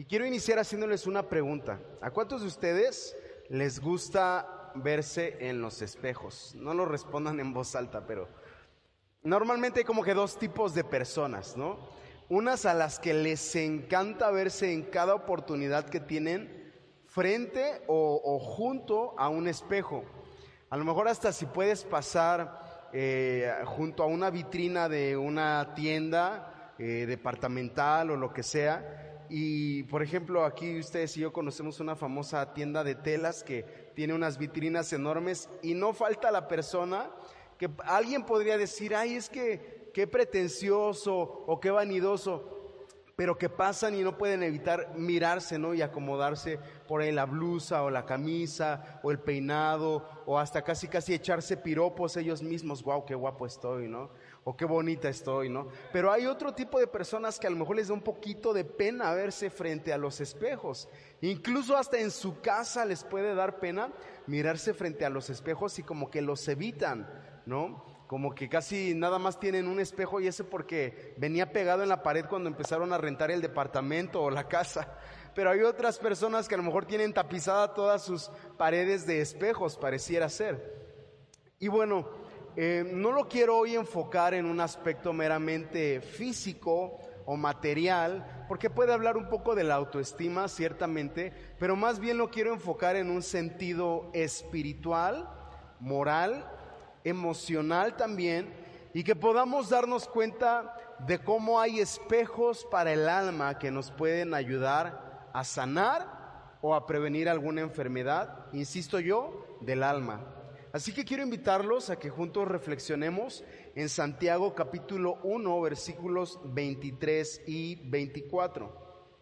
quiero iniciar haciéndoles una pregunta. ¿A cuántos de ustedes les gusta verse en los espejos? No lo respondan en voz alta, pero normalmente hay como que dos tipos de personas, ¿no? Unas a las que les encanta verse en cada oportunidad que tienen frente o junto a un espejo. A lo mejor hasta si puedes pasar junto a una vitrina de una tienda departamental o lo que sea. Y por ejemplo, aquí ustedes y yo conocemos una famosa tienda de telas que tiene unas vitrinas enormes y no falta la persona que alguien podría decir, ay, es que qué pretencioso o qué vanidoso, pero que pasan y no pueden evitar mirarse, ¿no? Y acomodarse por ahí la blusa o la camisa o el peinado o hasta casi echarse piropos ellos mismos. Wow, qué guapo estoy, ¿no? O qué bonita estoy, ¿no? Pero hay otro tipo de personas que a lo mejor les da un poquito de pena verse frente a los espejos. Incluso hasta en su casa les puede dar pena mirarse frente a los espejos y como que los evitan, ¿no? Como que casi nada más tienen un espejo y ese porque venía pegado en la pared cuando empezaron a rentar el departamento o la casa. Pero hay otras personas que a lo mejor tienen tapizada todas sus paredes de espejos, pareciera ser. Y bueno, no lo quiero hoy enfocar en un aspecto meramente físico o material, porque puede hablar un poco de la autoestima, ciertamente, pero más bien lo quiero enfocar en un sentido espiritual, moral, emocional también, y que podamos darnos cuenta de cómo hay espejos para el alma que nos pueden ayudar a sanar o a prevenir alguna enfermedad, insisto yo, del alma. Así que quiero invitarlos a que juntos reflexionemos en Santiago capítulo 1, versículos 23 y 24.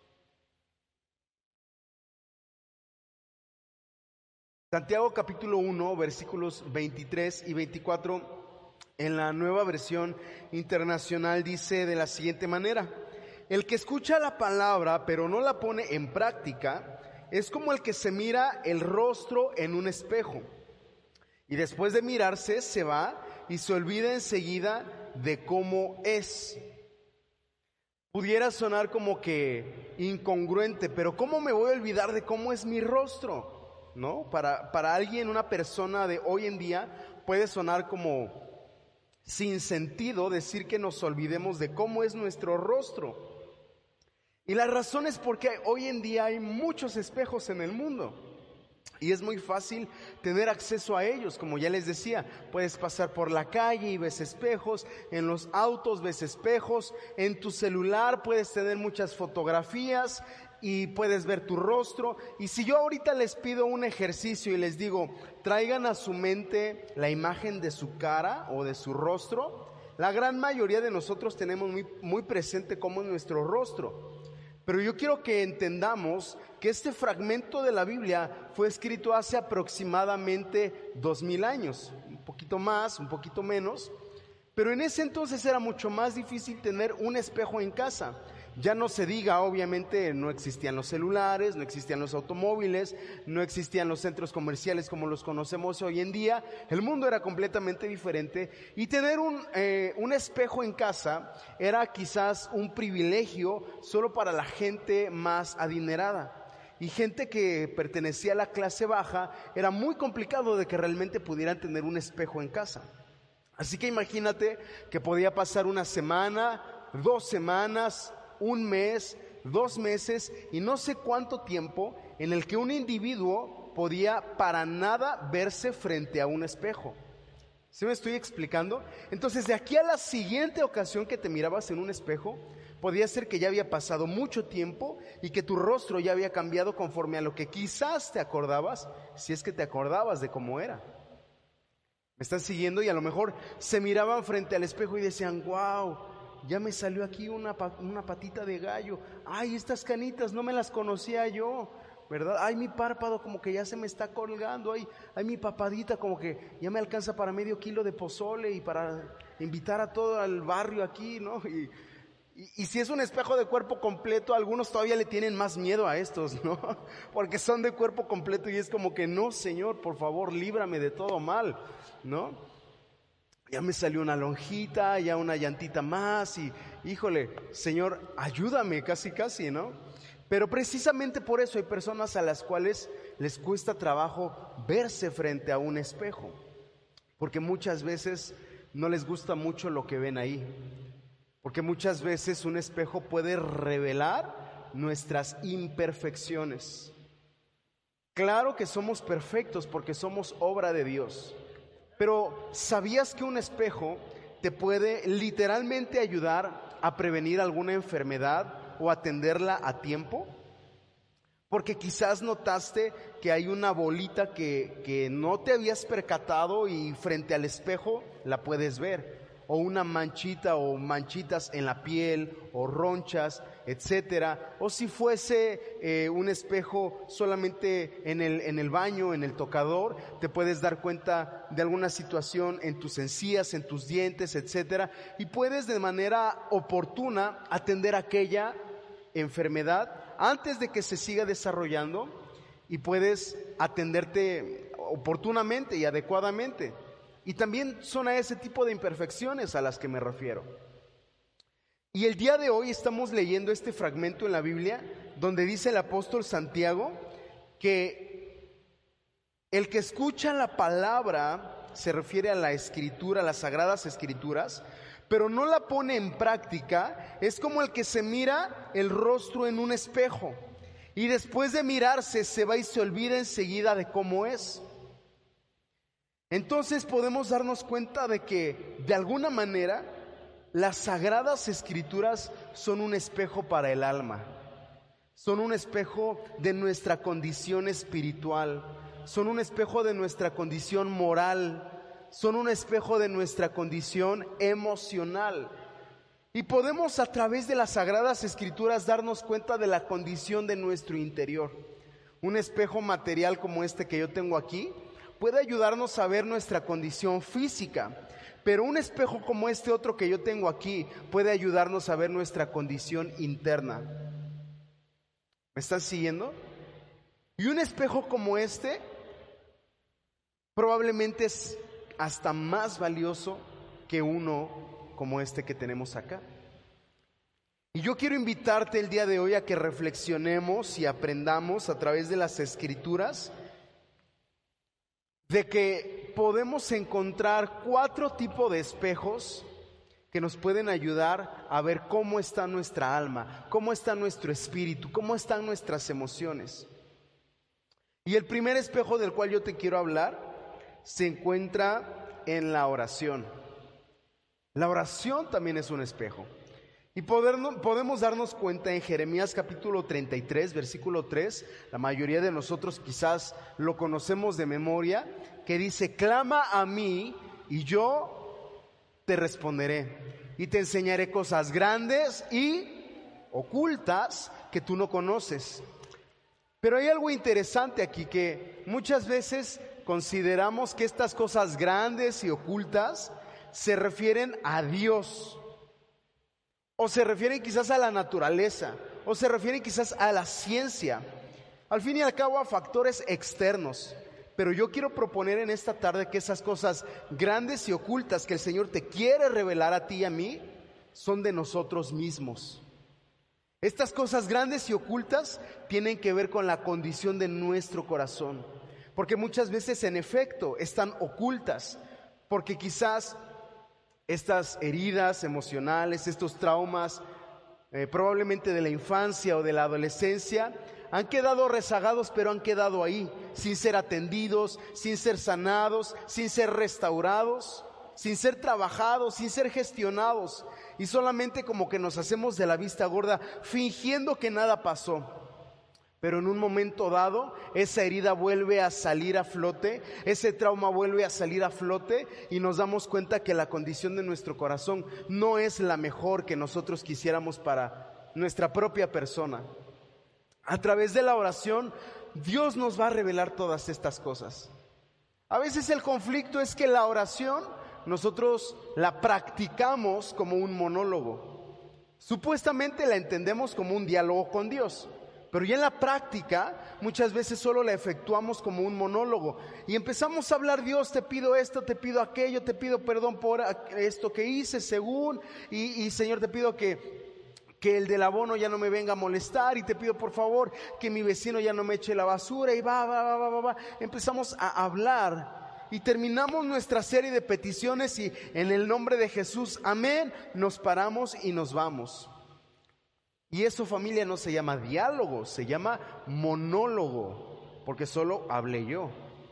Santiago capítulo 1, versículos 23 y 24, en la Nueva Versión Internacional dice de la siguiente manera: el que escucha la palabra pero no la pone en práctica es como el que se mira el rostro en un espejo y después de mirarse se va y se olvida enseguida de cómo es. Pudiera sonar como que incongruente, pero ¿cómo me voy a olvidar de cómo es mi rostro? ¿No? Para alguien, una persona de hoy en día, puede sonar como sin sentido decir que nos olvidemos de cómo es nuestro rostro. Y la razón es porque hoy en día hay muchos espejos en el mundo. Y es muy fácil tener acceso a ellos, como ya les decía, puedes pasar por la calle y ves espejos, en los autos ves espejos, en tu celular puedes tener muchas fotografías y puedes ver tu rostro. Y si yo ahorita les pido un ejercicio y les digo, traigan a su mente la imagen de su cara o de su rostro, la gran mayoría de nosotros tenemos muy presente cómo es nuestro rostro. Pero yo quiero que entendamos que este fragmento de la Biblia fue escrito hace aproximadamente 2000 años, un poquito más, un poquito menos, pero en ese entonces era mucho más difícil tener un espejo en casa. Ya no se diga, obviamente no existían los celulares, no existían los automóviles, no existían los centros comerciales como los conocemos hoy en día. El mundo era completamente diferente y tener un espejo en casa era quizás un privilegio solo para la gente más adinerada. Y gente que pertenecía a la clase baja era muy complicado de que realmente pudieran tener un espejo en casa. Así que imagínate que podía pasar una semana, 2 semanas, un mes, 2 meses y no sé cuánto tiempo en el que un individuo podía para nada verse frente a un espejo. ¿Sí me estoy explicando? Entonces, de aquí a la siguiente ocasión que te mirabas en un espejo, podía ser que ya había pasado mucho tiempo y que tu rostro ya había cambiado conforme a lo que quizás te acordabas, si es que te acordabas de cómo era. ¿Me están siguiendo? Y a lo mejor se miraban frente al espejo y decían, wow, ya me salió aquí una patita de gallo. Ay, estas canitas no me las conocía yo, ¿verdad? Ay, mi párpado como que ya se me está colgando. Ay, mi papadita como que ya me alcanza para medio kilo de pozole y para invitar a todo el barrio aquí, ¿no? Y si es un espejo de cuerpo completo, algunos todavía le tienen más miedo a estos, ¿no? Porque son de cuerpo completo y es como que no, Señor, por favor, líbrame de todo mal, ¿no? Ya me salió una lonjita, ya una llantita más y, híjole, Señor, ayúdame, casi, ¿no? Pero precisamente por eso hay personas a las cuales les cuesta trabajo verse frente a un espejo, porque muchas veces no les gusta mucho lo que ven ahí, porque muchas veces un espejo puede revelar nuestras imperfecciones. Claro que somos perfectos porque somos obra de Dios, pero ¿sabías que un espejo te puede literalmente ayudar a prevenir alguna enfermedad o atenderla a tiempo? Porque quizás notaste que hay una bolita que no te habías percatado y frente al espejo la puedes ver, o una manchita o manchitas en la piel o ronchas, etcétera, o si fuese un espejo solamente en el baño, en el tocador, te puedes dar cuenta de alguna situación en tus encías, en tus dientes, etcétera, y puedes de manera oportuna atender aquella enfermedad antes de que se siga desarrollando, y puedes atenderte oportunamente y adecuadamente. Y también son a ese tipo de imperfecciones a las que me refiero. Y el día de hoy estamos leyendo este fragmento en la Biblia donde dice el apóstol Santiago que el que escucha la palabra, se refiere a la escritura, a las sagradas escrituras, pero no la pone en práctica, es como el que se mira el rostro en un espejo y después de mirarse se va y se olvida enseguida de cómo es. Entonces podemos darnos cuenta de que de alguna manera las sagradas escrituras son un espejo para el alma, son un espejo de nuestra condición espiritual, son un espejo de nuestra condición moral, son un espejo de nuestra condición emocional. Y podemos a través de las sagradas escrituras darnos cuenta de la condición de nuestro interior. Un espejo material como este que yo tengo aquí puede ayudarnos a ver nuestra condición física, pero un espejo como este otro que yo tengo aquí puede ayudarnos a ver nuestra condición interna. ¿Me están siguiendo? Y un espejo como este probablemente es hasta más valioso que uno como este que tenemos acá. Y yo quiero invitarte el día de hoy a que reflexionemos y aprendamos a través de las escrituras de que podemos encontrar 4 tipos de espejos que nos pueden ayudar a ver cómo está nuestra alma, cómo está nuestro espíritu, cómo están nuestras emociones. Y el primer espejo del cual yo te quiero hablar se encuentra en la oración. La oración también es un espejo. Y podemos darnos cuenta en Jeremías capítulo 33, versículo 3, la mayoría de nosotros quizás lo conocemos de memoria, que dice: clama a mí y yo te responderé y te enseñaré cosas grandes y ocultas que tú no conoces. Pero hay algo interesante aquí, que muchas veces consideramos que estas cosas grandes y ocultas se refieren a Dios, o se refieren quizás a la naturaleza, o se refieren quizás a la ciencia, al fin y al cabo a factores externos. Pero yo quiero proponer en esta tarde que esas cosas grandes y ocultas que el Señor te quiere revelar a ti y a mí son de nosotros mismos. Estas cosas grandes y ocultas tienen que ver con la condición de nuestro corazón, porque muchas veces en efecto están ocultas, porque quizás estas heridas emocionales, estos traumas, probablemente de la infancia o de la adolescencia, han quedado rezagados, pero han quedado ahí, sin ser atendidos, sin ser sanados, sin ser restaurados, sin ser trabajados, sin ser gestionados, y solamente como que nos hacemos de la vista gorda, fingiendo que nada pasó. Pero en un momento dado, esa herida vuelve a salir a flote, ese trauma vuelve a salir a flote, y nos damos cuenta que la condición de nuestro corazón no es la mejor que nosotros quisiéramos para nuestra propia persona. A través de la oración, Dios nos va a revelar todas estas cosas. A veces el conflicto es que la oración nosotros la practicamos como un monólogo. Supuestamente la entendemos como un diálogo con Dios, pero ya en la práctica muchas veces solo la efectuamos como un monólogo y empezamos a hablar: Dios, te pido esto, te pido aquello, te pido perdón por esto que hice según, y Señor, te pido que que el del abono ya no me venga a molestar, y te pido por favor que mi vecino ya no me eche la basura, y va. Empezamos a hablar y terminamos nuestra serie de peticiones y en el nombre de Jesús, amén, nos paramos y nos vamos. Y eso, familia, no se llama diálogo, se llama monólogo, porque solo hablé yo.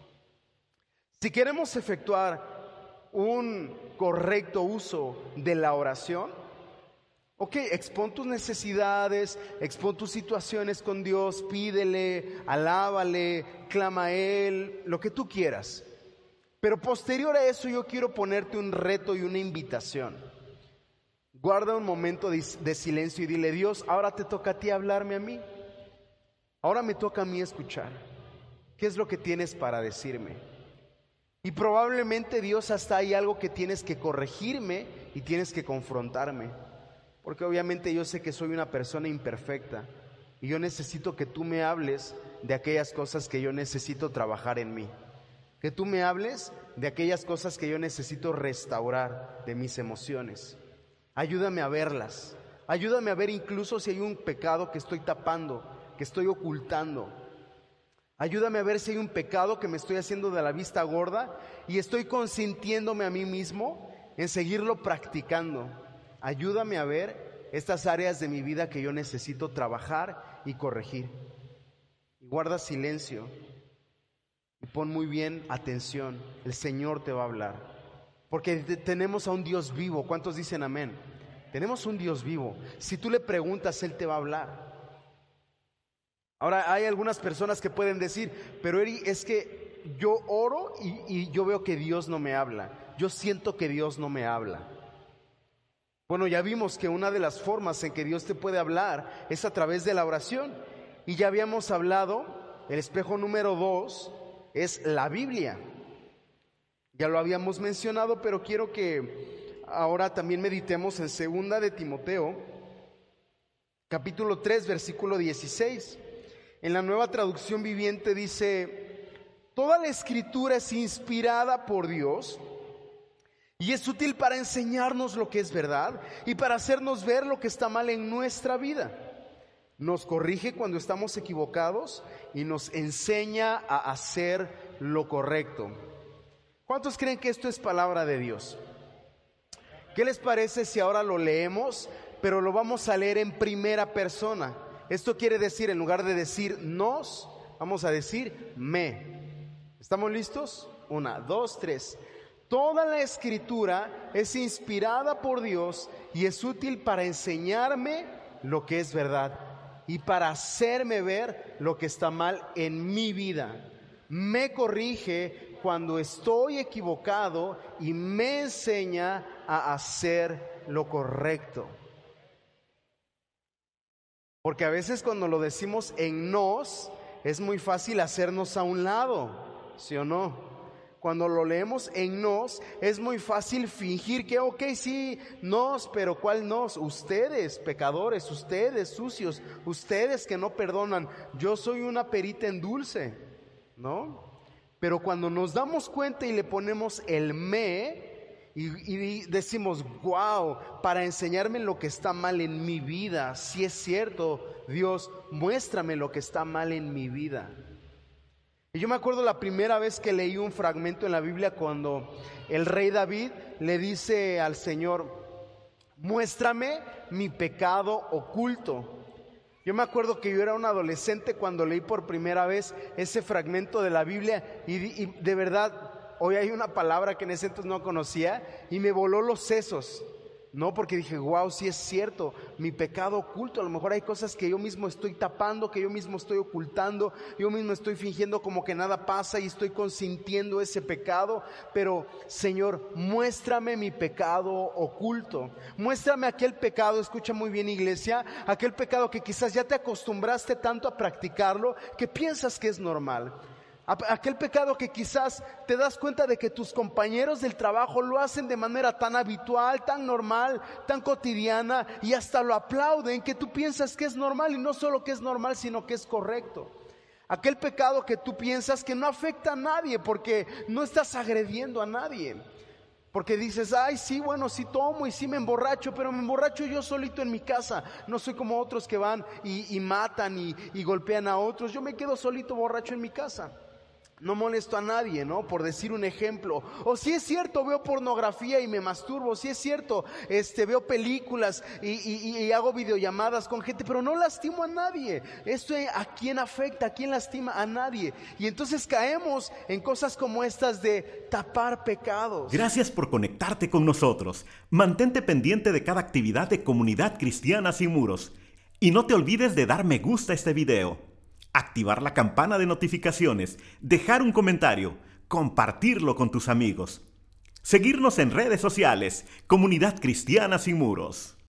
Si queremos efectuar un correcto uso de la oración, ok, expon tus necesidades, expon tus situaciones con Dios, pídele, alábale, clama a Él, lo que tú quieras. Pero posterior a eso yo quiero ponerte un reto y una invitación. Guarda un momento de silencio y dile: Dios, ahora te toca a ti hablarme a mí. Ahora me toca a mí escuchar. ¿Qué es lo que tienes para decirme? Y probablemente, Dios, hasta hay algo que tienes que corregirme y tienes que confrontarme. Porque obviamente yo sé que soy una persona imperfecta y yo necesito que tú me hables de aquellas cosas que yo necesito trabajar en mí. Que tú me hables de aquellas cosas que yo necesito restaurar de mis emociones. Ayúdame a verlas. Ayúdame a ver incluso si hay un pecado que estoy tapando, que estoy ocultando. Ayúdame a ver si hay un pecado que me estoy haciendo de la vista gorda y estoy consintiéndome a mí mismo en seguirlo practicando. Ayúdame a ver estas áreas de mi vida que yo necesito trabajar y corregir. Y guarda silencio y pon muy bien atención. El Señor te va a hablar. Porque tenemos a un Dios vivo. ¿Cuántos dicen amén? Tenemos un Dios vivo. Si tú le preguntas, Él te va a hablar. Ahora, hay algunas personas que pueden decir: pero Eri, es que yo oro y yo veo que Dios no me habla. Yo siento que Dios no me habla. Bueno, ya vimos que una de las formas en que Dios te puede hablar es a través de la oración. Y ya habíamos hablado, el espejo número 2 es la Biblia. Ya lo habíamos mencionado, pero quiero que ahora también meditemos en 2 de Timoteo, capítulo 3, versículo 16. En la Nueva Traducción Viviente dice: toda la Escritura es inspirada por Dios y es útil para enseñarnos lo que es verdad y para hacernos ver lo que está mal en nuestra vida. Nos corrige cuando estamos equivocados y nos enseña a hacer lo correcto. ¿Cuántos creen que esto es palabra de Dios? ¿Qué les parece si ahora lo leemos, pero lo vamos a leer en primera persona? Esto quiere decir, en lugar de decir nos, vamos a decir me. ¿Estamos listos? 1, 2, 3. Toda la Escritura es inspirada por Dios y es útil para enseñarme lo que es verdad y para hacerme ver lo que está mal en mi vida. Me corrige cuando estoy equivocado y me enseña a hacer lo correcto. Porque a veces cuando lo decimos en nos, es muy fácil hacernos a un lado, ¿sí o no? Cuando lo leemos en nos, es muy fácil fingir que, ok, sí, nos, pero ¿cuál nos? Ustedes, pecadores, ustedes, sucios, ustedes que no perdonan. Yo soy una perita en dulce, ¿no? Pero cuando nos damos cuenta y le ponemos el me, y decimos: wow, para enseñarme lo que está mal en mi vida. Si es cierto, Dios, muéstrame lo que está mal en mi vida. Y yo me acuerdo la primera vez que leí un fragmento en la Biblia, cuando el rey David le dice al Señor: muéstrame mi pecado oculto. Yo me acuerdo que yo era un adolescente cuando leí por primera vez ese fragmento de la Biblia y de verdad, hoy hay una palabra que en ese entonces no conocía y me voló los sesos, ¿no? Porque dije: wow, sí es cierto, mi pecado oculto. A lo mejor hay cosas que yo mismo estoy tapando, que yo mismo estoy ocultando, yo mismo estoy fingiendo como que nada pasa y estoy consintiendo ese pecado. Pero Señor, muéstrame mi pecado oculto, muéstrame aquel pecado, escucha muy bien, iglesia, aquel pecado que quizás ya te acostumbraste tanto a practicarlo que piensas que es normal. Aquel pecado que quizás te das cuenta de que tus compañeros del trabajo lo hacen de manera tan habitual, tan normal, tan cotidiana, y hasta lo aplauden, que tú piensas que es normal, y no solo que es normal, sino que es correcto. Aquel pecado que tú piensas que no afecta a nadie porque no estás agrediendo a nadie. Porque dices, ay, sí, bueno, sí tomo y sí me emborracho, pero me emborracho yo solito en mi casa. No soy como otros que van y matan y golpean a otros. Yo me quedo solito borracho en mi casa. No molesto a nadie, ¿no? Por decir un ejemplo. O si es cierto, veo pornografía y me masturbo. Si es cierto, veo películas y hago videollamadas con gente, pero no lastimo a nadie. ¿Esto a quién afecta? ¿A quién lastima? A nadie. Y entonces caemos en cosas como estas de tapar pecados. Gracias por conectarte con nosotros. Mantente pendiente de cada actividad de Comunidad Cristiana Sin Muros. Y no te olvides de dar me gusta a este video, activar la campana de notificaciones, dejar un comentario, compartirlo con tus amigos. Seguirnos en redes sociales, Comunidad Cristiana Sin Muros.